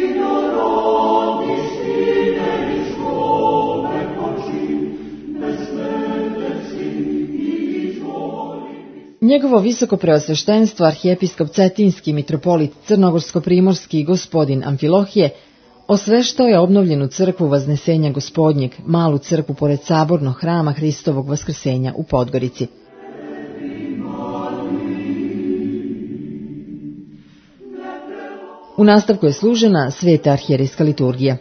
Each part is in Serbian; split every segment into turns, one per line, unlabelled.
Njegovo visoko preosveštenstvo arhijepiskop Cetinski mitropolit Crnogorsko-primorski gospodin Amfilohije osveštao je obnovljenu crkvu Vaznesenja Gospodnjeg, malu crkvu pored sabornog hrama Hristovog Vaskrsenja u Podgorici. U nastavku je služena sveta arhijerejska liturgija.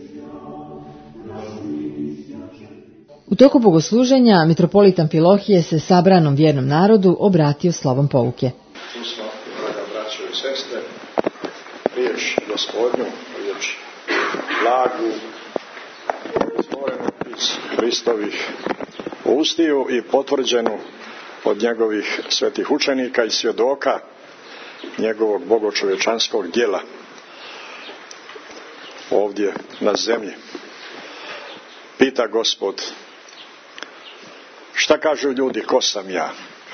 U toku bogosluženja mitropolit Amfilohije se sabranom vjernom narodu obratio slovom pouke.
Tu smo, draga braćo i sestre, riječ Gospodnju, riječ blagu, izvorenu iz Hristovih ustiju i potvrđenu od njegovih svetih učenika i svjedoka njegovog bogočovječanskog djela ovdje na zemlji. Pita Gospod, šta kažu ljudi, ko sam ja?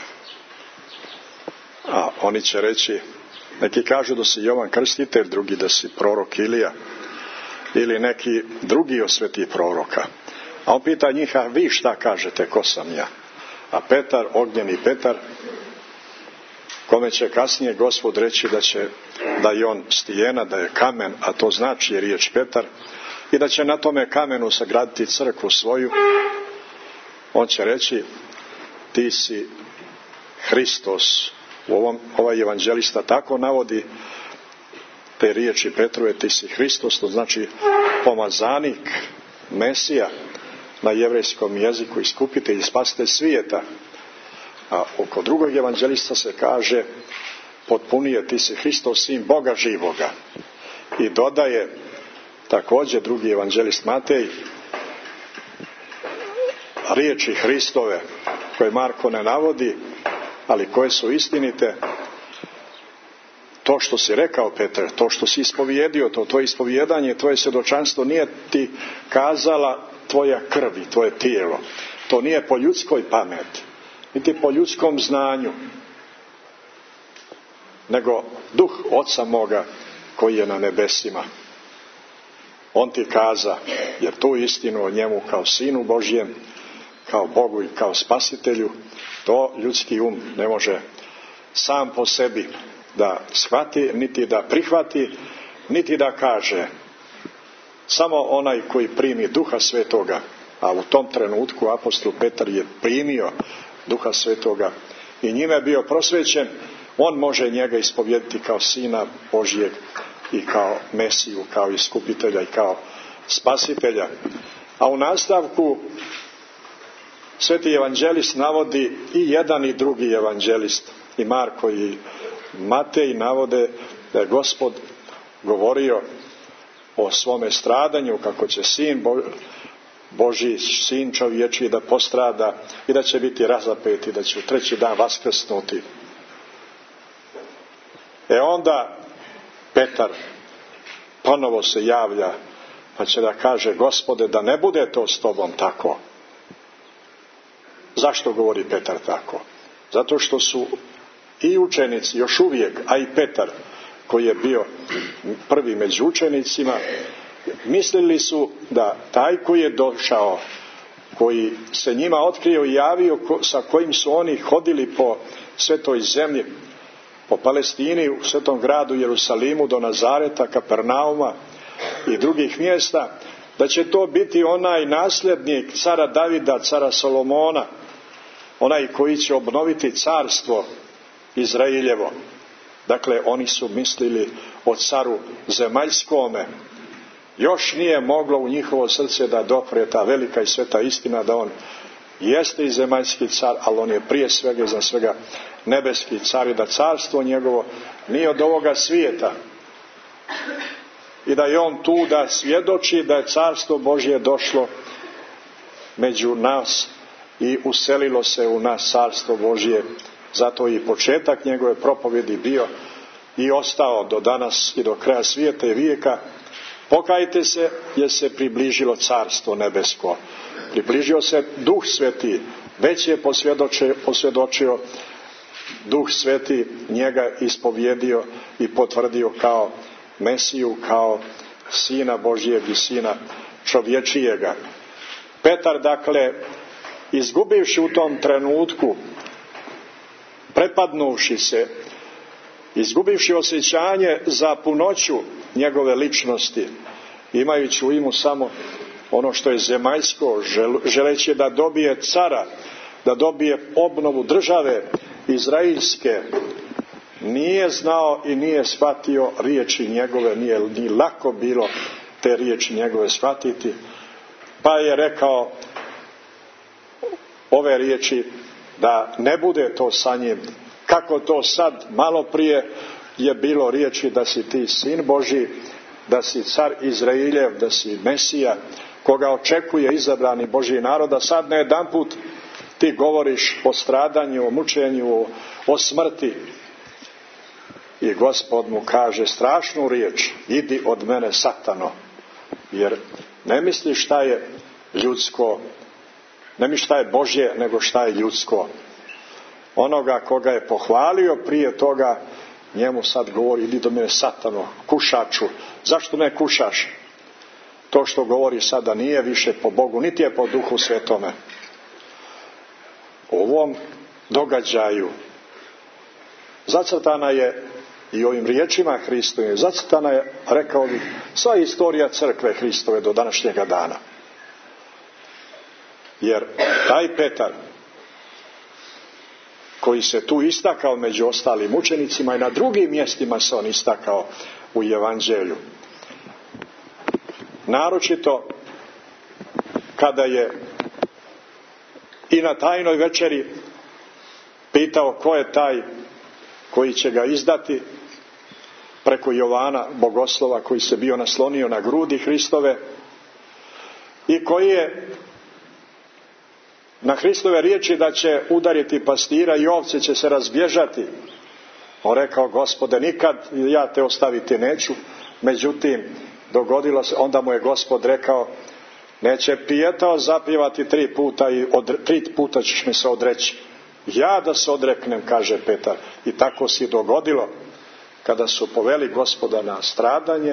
A oni će reći, neki kažu da si Jovan Krstitelj, drugi da si prorok Ilija ili neki drugi od svetih proroka. A on pita njih, a vi šta kažete, ko sam ja? A Petar, ognjeni Petar, kome će kasnije Gospod reći da je on stijena, da je kamen, a to znači riječ Petar, i da će na tome kamenu sagraditi crkvu svoju, on će reći, ti si Hristos. Ovaj evanđelista tako navodi te riječi Petrove, ti si Hristos, to znači pomazanik, Mesija na jevrejskom jeziku, iskupitelj i spasitelj svijeta. A oko drugog evanđelista se kaže, potpunije, ti si Hristos, sin Boga živoga. I dodaje također drugi evanđelist Matej, riječi Hristove koje Marko ne navodi, ali koje su istinite. To što si rekao, Petar, to što si ispovijedio, to tvoje ispovijedanje, tvoje svjedočanstvo nije ti kazala tvoja krv i tvoje tijelo. To nije po ljudskoj pameti, niti po ljudskom znanju, nego duh Oca moga koji je na nebesima. On ti kaza, jer tu istinu o njemu kao Sinu Božjem, kao Bogu i kao Spasitelju, to ljudski um ne može sam po sebi da shvati, niti da prihvati, niti da kaže. Samo onaj koji primi Duha Svetoga, a u tom trenutku apostol Petar je primio Duha Svetoga i njime je bio prosvećen, on može njega ispovjediti kao Sina Božjeg i kao Mesiju, kao iskupitelja i kao Spasitelja. A u nastavku sveti evanđelist navodi i jedan i drugi evanđelist, i Marko i Matej navode da je Gospod govorio o svome stradanju, kako će Sin Božji, Sin čovječiji da postrada i da će biti razapet i da će u treći dan vaskrsnuti. Onda Petar ponovo se javlja pa će da kaže, Gospode, da ne bude to s tobom tako. Zašto govori Petar tako? Zato što su i učenici još uvijek, a i Petar koji je bio prvi među učenicima, mislili su da taj koji je došao, koji se njima otkrio i javio, sa kojim su oni hodili po svetoj zemlji, po Palestini, u svetom gradu Jerusalimu do Nazareta, Kapernauma i drugih mjesta, da će to biti onaj nasljednik cara Davida, cara Solomona, onaj koji će obnoviti carstvo Izraeljevo. Dakle, oni su mislili o caru zemaljskome. Još nije moglo u njihovo srce da dopre ta velika i sveta istina da on jeste i zemaljski car, ali on je prije svega i za svega nebeski car i da carstvo njegovo nije od ovoga svijeta. I da je on tu da svjedoči da je carstvo Božje došlo među nas i uselilo se u nas carstvo Božje. Zato i početak njegove propovjedi bio i ostao do danas i do kraja svijeta i vijeka. Pokajte se jer se približilo carstvo nebesko. Približio se Duh Sveti, već je posvjedočio Duh Sveti, njega ispovjedio i potvrdio kao Mesiju kao Sina Božijeg i Sina čovječijega. Petar, dakle, izgubivši u tom trenutku, prepadnuvši se, izgubivši osjećanje za punoću njegove ličnosti, imajući u umu samo ono što je zemaljsko, želeći da dobije cara, da dobije obnovu države izraelske, nije znao i nije shvatio riječi njegove, nije ni lako bilo te riječi njegove shvatiti, pa je rekao ove riječi da ne bude to sa njim, kako to sad malo prije je bilo riječi da si ti Sin Božji, da si car Izraeljev, da si Mesija, koga očekuje izabrani Božji narod, a sad najedanput ti govoriš o stradanju, o mučenju, o smrti. I Gospod mu kaže strašnu riječ: idi od mene, Satano, jer ne misliš šta je ljudsko, ne misliš šta je Božje, nego šta je ljudsko. Onoga koga je pohvalio prije toga, njemu sad govori: idi do mene, Satano, kušaču. Zašto ne kušaš? To što govori sada nije više po Bogu, niti je po Duhu Svetome. U ovom događaju zacrtana je i ovim riječima Hristovim, zacrtana je, rekao bih, sva istorija crkve Hristove do današnjega dana. Jer taj Petar, koji se tu istakao među ostalim učenicima, i na drugim mjestima se on istakao u Evanđelju, naročito kada je i na tajnoj večeri pitao ko je taj koji će ga izdati, preko Jovana bogoslova, koji se bio naslonio na grudi Hristove i koji je na Hristove riječi da će udariti pastira i ovce će se razbježati, on rekao: Gospode, nikad ja te ostaviti neću. Međutim, dogodilo se, onda mu je Gospod rekao: neće Pijetao zapjevati 3 puta i 3 puta ćeš mi se odreći. Ja da se odreknem, kaže Petar. I tako se dogodilo kada su poveli Gospoda na stradanje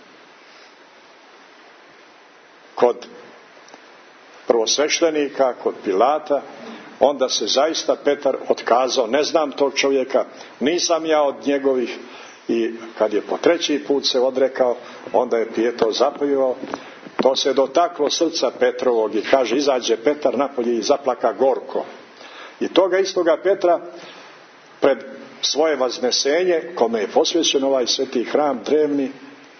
kod prvosveštenika, kod Pilata. Onda se zaista Petar otkazao: ne znam tog čovjeka, nisam ja od njegovih. I kad je po 3. put se odrekao, onda je Pijetao zapjevao. To se dotaklo srca Petrovog i kaže: izađe Petar napolje i zaplaka gorko. I toga istoga Petra pred svoje vaznesenje, kome je posvećen ovaj sveti hram drevni,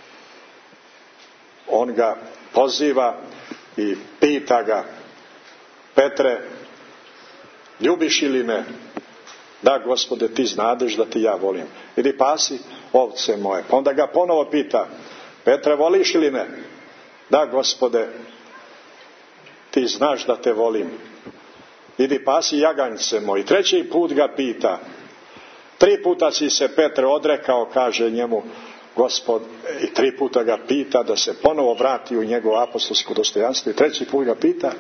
on ga poziva i pita ga: Petre, ljubiš li me? Da, Gospode, ti znadeš da ti ja volim. Idi pasi ovce moje. Pa onda ga ponovo pita: Petre, voliš li me? Da, Gospode, ti znaš da te volim. Idi pasi jaganjce moji. 3. put ga pita. 3 puta si se, Petre, odrekao, kaže njemu Gospod, i 3 puta ga pita da se ponovo vrati u njegovo apostolsko dostojanstvo. I 3. put ga pita: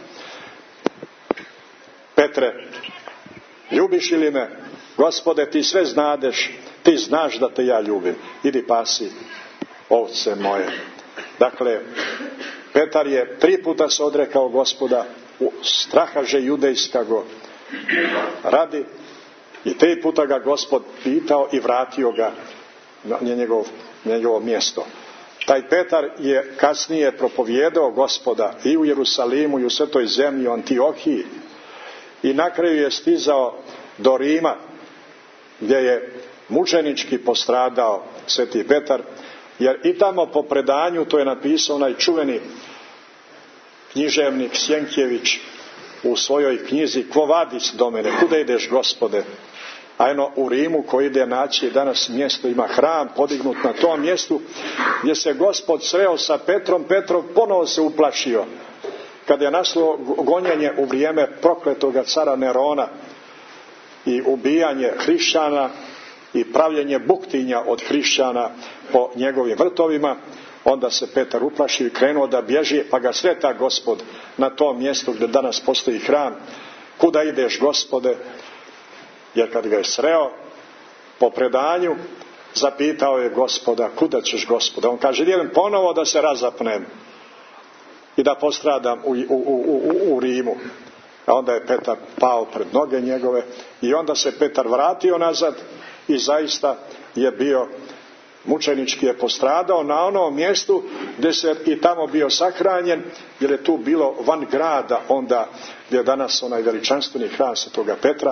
Petre, ljubiš li me? Gospode, ti sve znadeš, ti znaš da te ja ljubim. Idi pasi ovce moje. Dakle, Petar je 3 puta se odrekao Gospoda u strahaže judejskago radi i 3 puta ga Gospod pitao i vratio ga na njegovo mjesto. Taj Petar je kasnije propovijedao Gospoda i u Jerusalimu i u Svetoj zemlji, u Antiohiji, i na kraju je stizao do Rima, gdje je mučenički postradao sveti Petar, jer i tamo po predanju, to je napisao onaj čuveni književnik Sjenkjević u svojoj knjizi Quo vadis Domine, kuda ideš Gospode? A u Rimu, koji ide naći danas mjesto, ima hram podignut na tom mjestu, gdje se Gospod sreo sa Petrom. Petrov ponovo se uplašio kad je našlo gonjenje u vrijeme prokletoga cara Nerona i ubijanje hrišćana i pravljenje buktinja od hrišćana po njegovim vrtovima. Onda se Petar uplašio i krenuo da bježi, pa ga sreta Gospod na tom mjestu gdje danas postoji hram. Kuda ideš Gospode? Jer kad ga je sreo, po predanju, zapitao je Gospoda, kuda ćeš Gospoda? On kaže, idem ponovo da se razapnem i da postradam u Rimu. A onda je Petar pao pred noge njegove i onda se Petar vratio nazad i zaista je bio, mučenički je postradao na onom mjestu gdje se i tamo bio sahranjen, jer je tu bilo van grada, onda gdje je danas onaj veličanstveni hram Svetoga Petra.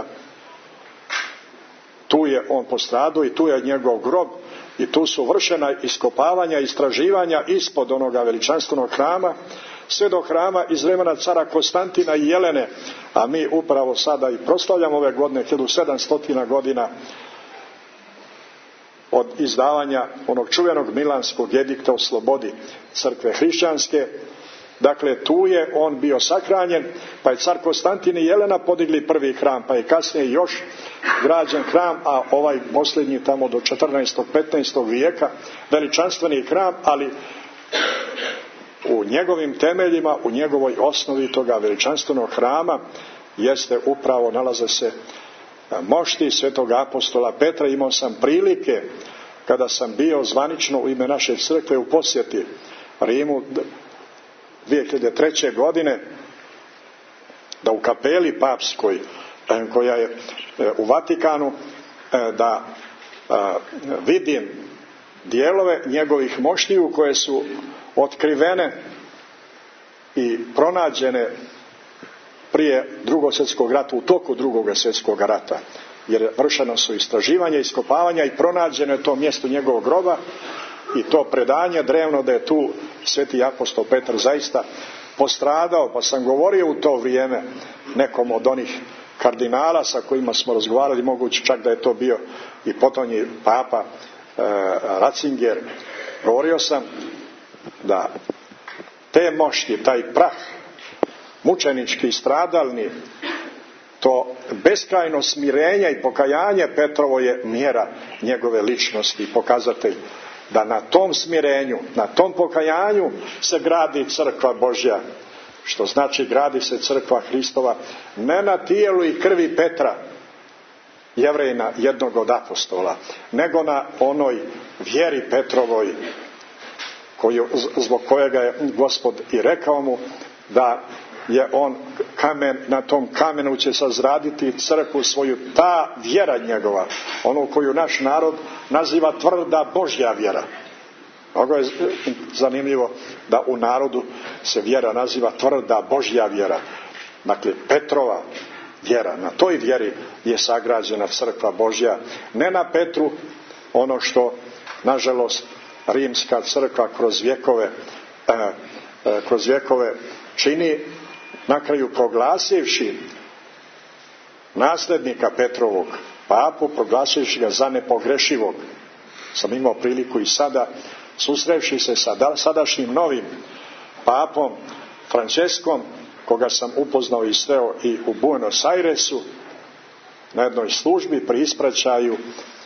Tu je on postradao i tu je njegov grob i tu su vršena iskopavanja, istraživanja ispod onoga veličanstvenog hrama, sve do hrama iz vremena cara Konstantina i Jelene, a mi upravo sada i proslavljamo ove godine 1700 godina od izdavanja onog čuvenog Milanskog edikta o slobodi crkve hrišćanske. Dakle, tu je on bio sahranjen, pa je car Konstantin i Jelena podigli prvi hram, pa je kasnije još građen hram, a ovaj posljednji tamo do 14. 15. vijeka veličanstveni hram, ali u njegovim temeljima, u njegovoj osnovi toga veličanstvenog hrama jeste upravo, nalaze se mošti svetog apostola Petra. Imao sam prilike, kada sam bio zvanično u ime naše crkve u posjeti Rimu 2003. godine, da u kapeli papskoj koja je u Vatikanu, da vidim dijelove njegovih moštiju koje su otkrivene i pronađene prije Drugog svjetskog rata, u toku Drugog svjetskog rata, jer vršeno su istraživanja, iskopavanja i pronađeno je to mjesto njegovog groba i to predanje drevno da je tu sveti apostol Petar zaista postradao. Pa sam govorio u to vrijeme nekom od onih kardinala sa kojima smo razgovarali, moguće čak da je to bio i potonji papa Ratzinger. Govorio sam da te mošti, taj prah mučenički stradalni, to beskrajno smirenje i pokajanje Petrovo je mjera njegove ličnosti i pokazatelj da na tom smirenju, na tom pokajanju se gradi crkva Božja, što znači gradi se crkva Hristova, ne na tijelu i krvi Petra, Jevrejina, jednog od apostola, nego na onoj vjeri Petrovoj, zbog kojega je Gospod i rekao mu da je on kamen, na tom kamenu će sazraditi crkvu svoju, ta vjera njegova, onu koju naš narod naziva tvrda Božja vjera. Mnogo je zanimljivo da u narodu se vjera naziva tvrda Božja vjera. Dakle, Petrova vjera, na toj vjeri je sagrađena crkva Božja, ne na Petru, ono što nažalost rimska crkva kroz vjekove čini, na kraju proglasivši nasljednika Petrovog, papu, proglasivši ga za nepogrešivog. Sam imao priliku i sada, susrevši se sa sadašnjim novim papom Franceskom, koga sam upoznao i sreo i u Buenos Airesu na jednoj službi pri ispraćaju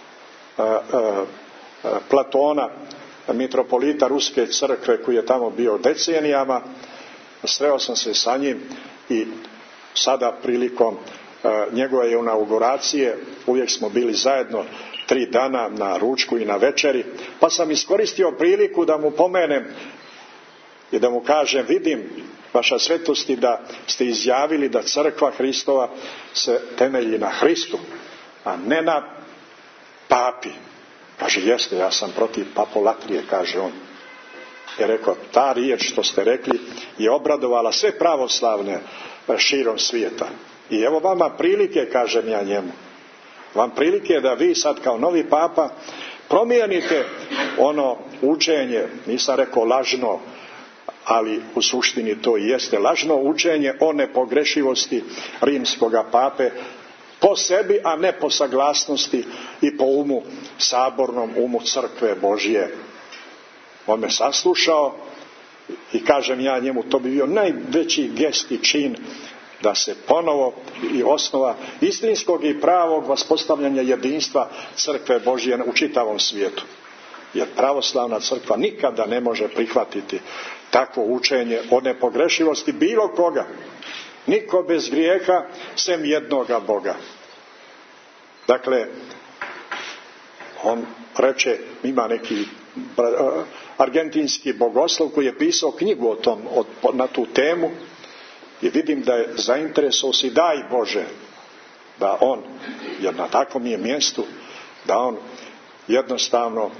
Platona, mitropolita Ruske crkve koji je tamo bio decenijama. Sreo sam se sa njim i sada prilikom njegove inauguracije uvijek smo bili zajedno 3 dana na ručku i na večeri, pa sam iskoristio priliku da mu pomenem i da mu kažem, vidim vaša svetosti da ste izjavili da crkva Hristova se temelji na Hristu, a ne na papi. Kaže, jeste, ja sam protiv papolatrije, kaže on. Je rekao, ta riječ što ste rekli je obradovala sve pravoslavne širom svijeta. I evo vama prilike, kažem ja njemu, vam prilike da vi sad kao novi papa promijenite ono učenje, nisam rekao lažno, ali u suštini to i jeste lažno učenje o nepogrešivosti rimskoga pape po sebi, a ne po saglasnosti i po umu, sabornom umu crkve Božje. On me saslušao i kažem ja njemu, to bi bio najveći gest i čin da se ponovo i osnova istinskog i pravog vaspostavljanja jedinstva crkve Božje u čitavom svijetu. Jer pravoslavna crkva nikada ne može prihvatiti takvo učenje o nepogrešivosti bilo koga. Niko bez grijeha sem jednoga Boga. Dakle, On reče, ima neki argentinski bogoslov koji je pisao knjigu na tu temu i vidim da je zainteresovao se, daj Bože, da on, jer na takvom je mjestu, da on jednostavno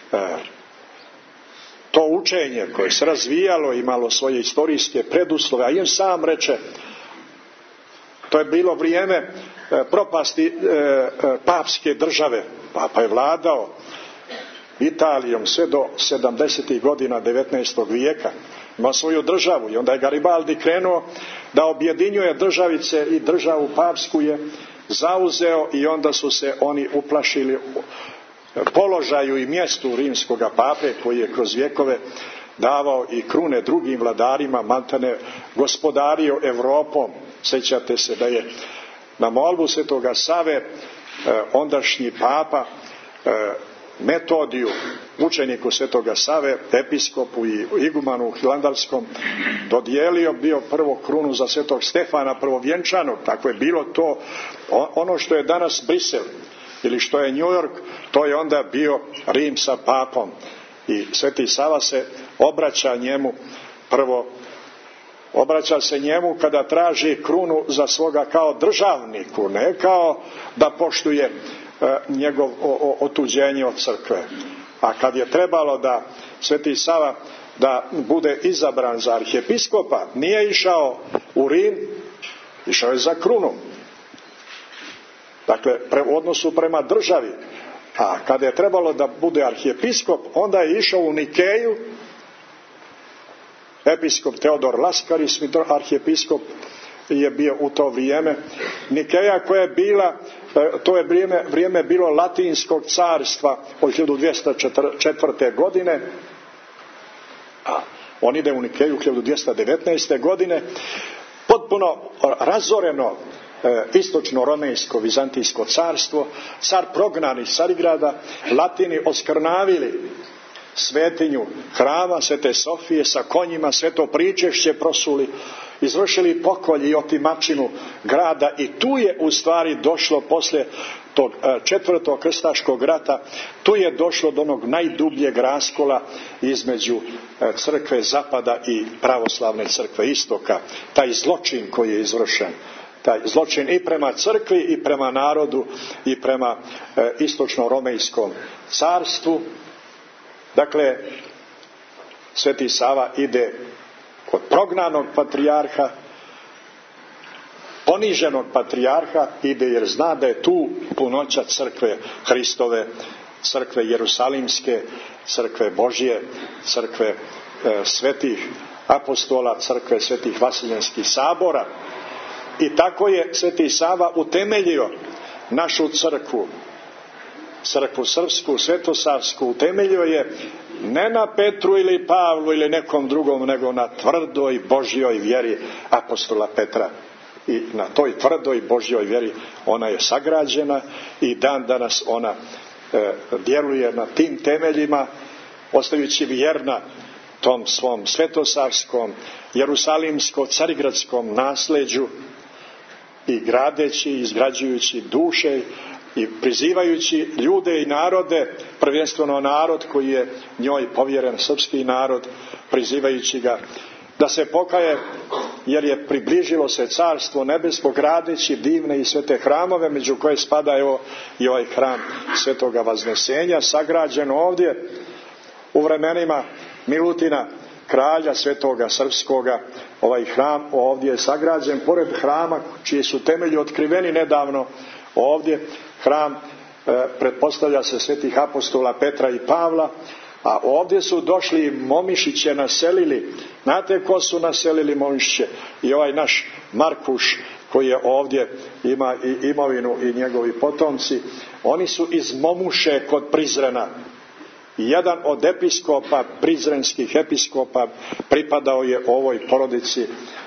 to učenje koje se razvijalo, imalo svoje istorijske preduslove, a im sam reče, to je bilo vrijeme propasti papske države. Papa je vladao Italijom sve do 70. godina 19. vijeka. Ima svoju državu i onda je Garibaldi krenuo da objedinjuje državice i državu papsku je zauzeo i onda su se oni uplašili položaju i mjestu rimskoga pape koji je kroz vjekove davao i krune drugim vladarima, maltene gospodario Evropom. Sjećate se da je na molbu Svetoga Save ondašnji papa Metodiju, učeniku Svetoga Save, episkopu i igumanu hilandarskom, dodijelio bio prvo krunu za Svetog Stefana prvovjenčanog. Tako je bilo to. Ono što je danas Brisel ili što je New York, to je onda bio Rim sa papom. I Sveti Sava se obraća njemu prvo, obraća se njemu kada traži krunu za svoga kao državniku, ne kao da poštuje njegov otuđenje od crkve. A kad je trebalo da Sveti Sava da bude izabran za arhijepiskopa, nije išao u Rim, išao je za krunu. Dakle, u odnosu prema državi. A kada je trebalo da bude arhijepiskop, onda je išao u Nikeju, episkop Teodor Laskaris, arhijepiskop je bio u to vrijeme. Nikeja koja je bila, to je vrijeme bilo Latinskog carstva od 1204. godine, a on ide u Nikeju 1219. godine, potpuno razoreno istočno-romejsko vizantijsko carstvo, car prognan iz Carigrada, Latini oskrnavili svetinju hrama Svete Sofije sa konjima, sveto pričešće prosuli, izvršili pokolj i otimačinu grada i tu je u stvari došlo poslije tog četvrtog krstaškog rata, tu je došlo do onog najdubljeg raskola između crkve zapada i pravoslavne crkve istoka. Taj zločin koji je izvršen, taj zločin i prema crkvi i prema narodu i prema istočno-romejskom carstvu. Dakle, Sveti Sava ide kod prognanog patrijarha, poniženog patrijarha, ide jer zna da je tu punoća crkve Hristove, crkve Jerusalimske, crkve Božje, crkve svetih apostola, crkve svetih vasiljanskih sabora. I tako je Sveti Sava utemeljio našu crkvu, crkvu srpsku, svetosavsku, utemeljio je ne na Petru ili Pavlu ili nekom drugom, nego na tvrdoj Božjoj vjeri apostola Petra. I na toj tvrdoj Božjoj vjeri ona je sagrađena i dan danas ona djeluje na tim temeljima, ostajući vjerna tom svom svetosavskom, jerusalimsko-carigradskom nasljeđu i gradeći, izgrađujući duše i prizivajući ljude i narode, prvenstveno narod koji je njoj povjeren, srpski narod, prizivajući ga da se pokaje, jer je približilo se carstvo nebesko, gradeći divne i svete hramove, među koje spada evo i ovaj hram Svetoga Vaznesenja, sagrađen ovdje u vremenima Milutina, kralja Svetoga Srpskoga. Ovaj hram ovdje je sagrađen pored hrama čiji su temelji otkriveni nedavno ovdje. Hram pretpostavlja se svetih apostola Petra i Pavla, a ovdje su došli Momišiće naselili. Znate ko su naselili Momišiće? I ovaj naš Markuš koji je ovdje, ima i imovinu i njegovi potomci. Oni su iz Momuše kod Prizrena. I jedan od episkopa, prizrenskih episkopa, pripadao je ovoj porodici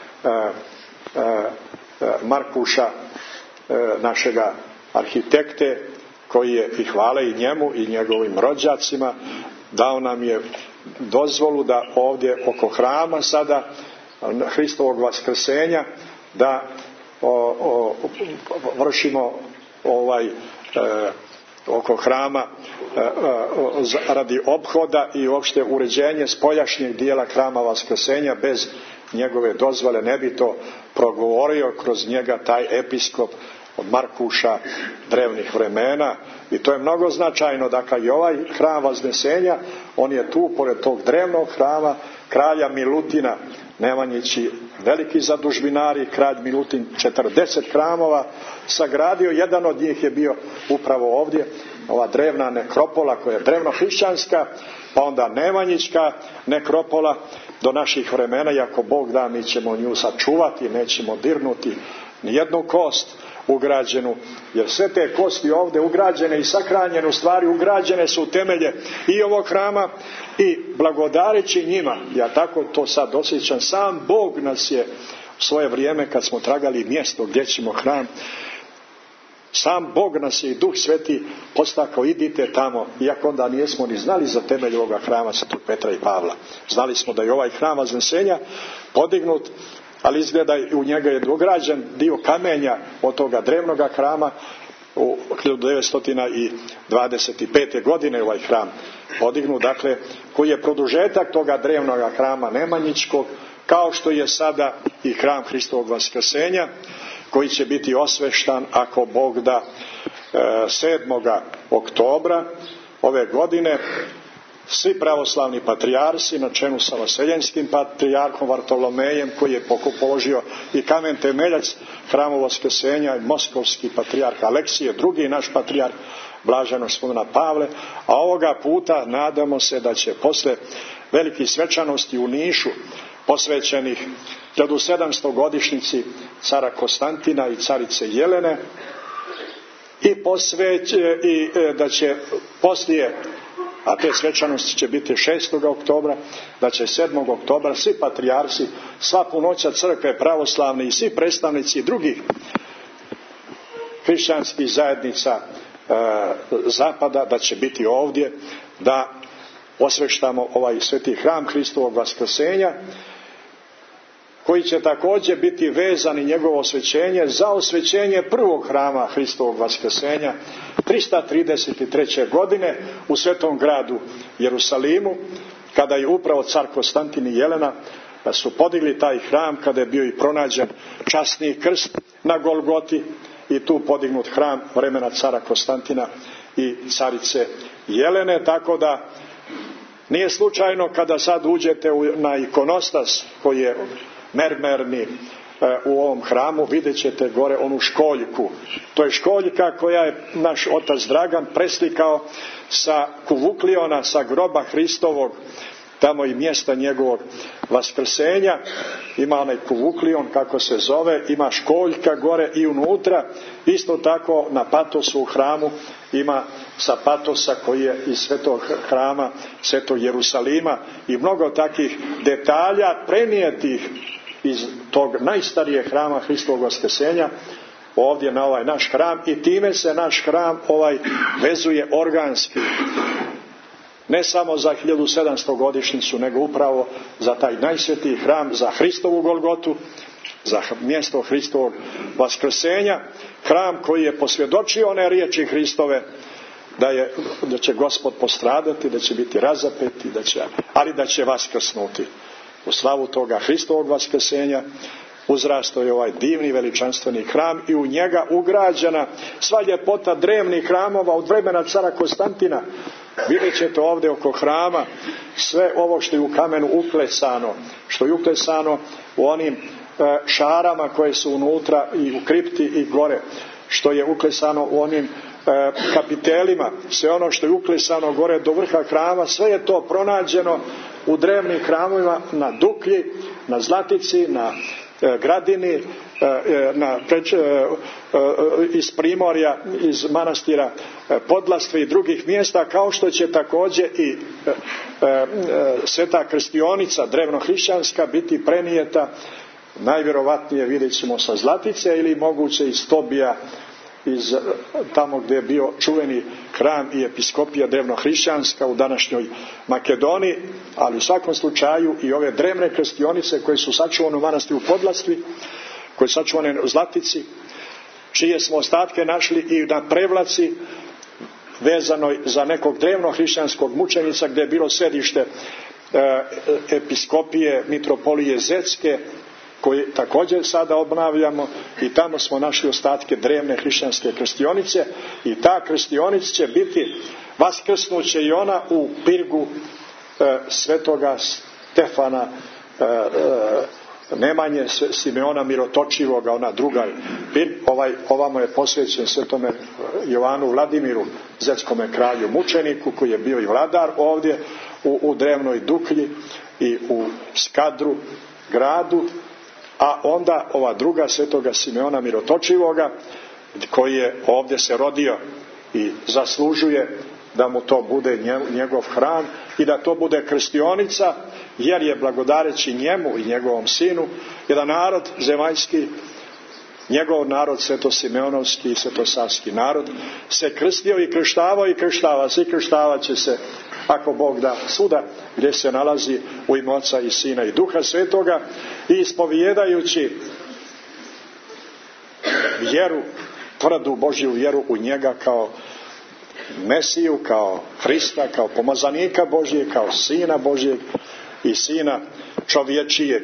Markuša, našega arhitekte, koji je, i hvala i njemu i njegovim rođacima, dao nam je dozvolu da ovdje oko hrama sada Hristovog vaskrsenja da vršimo oko hrama radi ophoda i uopšte uređenje spoljašnjeg dijela hrama Vaskrsenja. Bez njegove dozvole ne bi to progovorio kroz njega taj episkop od Markuša drevnih vremena. I to je mnogo značajno. Dakle, i ovaj hram Vaznesenja, on je tu pored tog drevnog hrama kralja Milutina. Nemanjići veliki zadužbinari, kralj Milutin 40 hramova sagradio. Jedan od njih je bio upravo ovdje, ova drevna nekropola koja je drevno-hrišćanska, pa onda Nemanjićka nekropola do naših vremena. I ako Bog da, mi ćemo nju sačuvati, nećemo dirnuti nijednu kost ugrađenu, jer sve te kosti ovdje ugrađene i sahranjene, u stvari ugrađene su u temelje i ovog hrama, i blagodareći njima, ja tako to sad osjećam, sam Bog nas je u svoje vrijeme kad smo tragali mjesto gdje ćemo hram, sam Bog nas je i Duh Sveti postakao, idite tamo, iako onda nismo ni znali za temelj ovoga hrama Svetog Petra i Pavla. Znali smo da je ovaj hram Vaznesenja podignut, ali izgleda u njega je dograđen dio kamenja od toga drevnoga hrama. U 1925. godine ovaj hram podignut, dakle, koji je produžetak toga drevnoga hrama Nemanjićkog, kao što je sada i hram Hristovog Vaskrsenja, koji će biti osveštan, ako Bog da, 7. oktobra ove godine. Svi pravoslavni patrijarsi na čelu sa Vaseljenskim patrijarhom Vartolomejem, koji je položio i kamen temeljac hramu Vaskrsenja, i moskovski patrijarh Aleksije, drugi naš patrijarh blaženog spomena Pavle. A ovoga puta nadamo se da će posle velikih svečanosti u Nišu posvećenih 1700 godišnjici cara Konstantina i carice Jelene, i da će poslije, a te svečanosti će biti 6. oktobra, da će 7. oktobra svi patrijarsi, sva punoća crkve pravoslavne i svi predstavnici drugih hrišćanskih zajednica zapada, da će biti ovdje, da osveštamo ovaj sveti hram Hristovog Vaskrsenja, koji će također biti vezan i njegovo osvećenje za osvećenje prvog hrama Hristovog Vaskrsenja 333. godine u svetom gradu Jerusalimu, kada je upravo car Konstantin i Jelena su podigli taj hram, kada je bio i pronađen časni krst na Golgoti, i tu podignut hram vremena cara Konstantina i carice Jelene. Tako da nije slučajno kada sad uđete na ikonostas koji je mermerni u ovom hramu, vidjet ćete gore onu školjku. To je školjka koja je naš otac Dragan preslikao sa Kuvukliona, sa groba Hristovog, tamo i mjesta njegovog vaskrsenja. Ima onaj Kuvuklion, kako se zove, ima školjka gore i unutra. Isto tako na patosu u hramu ima sa patosa koji je iz svetog hrama Svetog Jerusalima, i mnogo takvih detalja prenijetih iz tog najstarijeg hrama Hristovog Vaskrsenja ovdje na ovaj naš hram, i time se naš hram vezuje organski, ne samo za 1700 godišnjicu, nego upravo za taj najsvetiji hram, za Hristovu Golgotu, za mjesto Hristovog Vaskrsenja, hram koji je posvjedočio one riječi Hristove da će Gospod postradati, da će biti razapeti, ali da će vaskrsnuti. U slavu toga Hristovog Vaskrsenja uzrastao je ovaj divni veličanstveni hram, i u njega ugrađena sva ljepota drevnih hramova od vremena cara Konstantina. Vidjet ćete ovdje oko hrama sve ovo što je u kamenu uklesano, u onim šarama koje su unutra i u kripti i gore, što je uklesano u onim kapitelima, sve ono što je uklesano gore do vrha hrama, sve je to pronađeno u drevnim hramovima na Duklji, na Zlatici, na Gradini, iz Primorja, iz manastira Podlastve i drugih mjesta, kao što će također i Sveta Krstionica drevnohrišćanska biti prenijeta, najvjerovatnije vidjet ćemo sa Zlatice, ili moguće iz Tobija, iz tamo gdje je bio čuveni hram i episkopija drevnohrišćanska u današnjoj Makedoniji. Ali u svakom slučaju i ove drevne krstionice koje su sačuvane u manastiru Podlastvi, koje su sačuvane u Zlatici, čije smo ostatke našli i na Prevlaci, vezanoj za nekog drevnog hrišćanskog mučenica gdje je bilo središte episkopije mitropolije Zetske, koji također sada obnavljamo, i tamo smo našli ostatke drevne hrišćanske krstionice, i ta krstionica će biti, vaskrsnuće i ona u pirgu svetoga Stefana Nemanje Simeona Mirotočivoga, ona druga ovamo je posvećen svetome Jovanu Vladimiru, zetskome kralju mučeniku, koji je bio i vladar ovdje u drevnoj Duklji i u Skadru gradu. A onda ova druga svetoga Simeona Mirotočivoga, koji je ovdje se rodio i zaslužuje da mu to bude njegov hram i da to bude krstionica, jer je blagodareći njemu i njegovom sinu jedan narod zemaljski, njegov narod svetosimeonovski i svetosavski narod, se krstio i krštavao i krštava se i krštavat će se, ako Bog da, svuda gdje se nalazi, u ime Oca i Sina i Duha Svetoga, i ispovijedajući vjeru, tvrdu Božju vjeru u njega kao Mesiju, kao Hrista, kao pomazanika Božjeg, kao Sina Božjeg i Sina čovječijeg.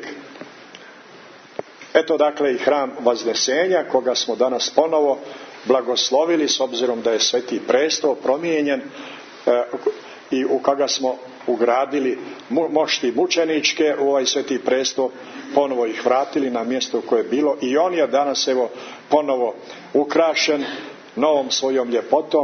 Eto dakle i hram Vaznesenja, koga smo danas ponovo blagoslovili, s obzirom da je Sveti Prestol promijenjen i u koga smo ugradili mošti mučeničke, u ovaj Sveti Prestol ponovo ih vratili na mjesto koje je bilo, i on je danas evo ponovo ukrašen novom svojom ljepotom,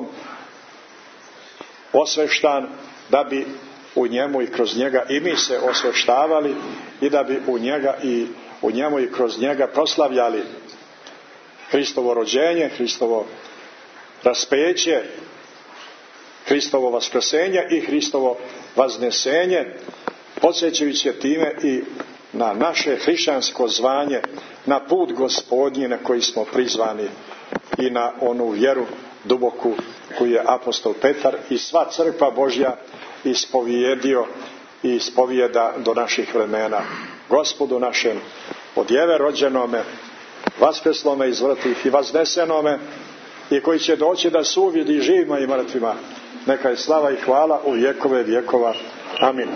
osveštan, da bi u njemu i kroz njega i mi se osveštavali i da bi u njemu i kroz njega proslavljali Hristovo rođenje, Hristovo raspeće, Hristovo vaskrsenje i Hristovo vaznesenje, podsjećajući time i na naše hrišćansko zvanje, na put Gospodnji na koji smo prizvani i na onu vjeru duboku koju je apostol Petar i sva crkva Božja ispovijedio i ispovijeda do naših vremena. Gospodu našem, od Djeve rođenome, vaskrslome iz mrtvih i vaznesenome, i koji će doći da suvidi živima i mrtvima, neka je slava i hvala u vjekove vjekova. Amin.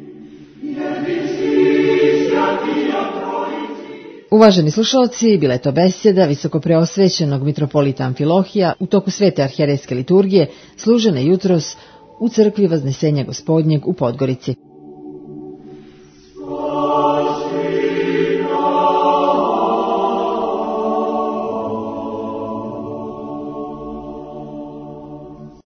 Uvaženi slušalci, bila je to besjeda visokopreosvećenog mitropolita Amfilohija u toku svete arhijerejske liturgije, služene jutros u crkvi Vaznesenja Gospodnjeg u Podgorici.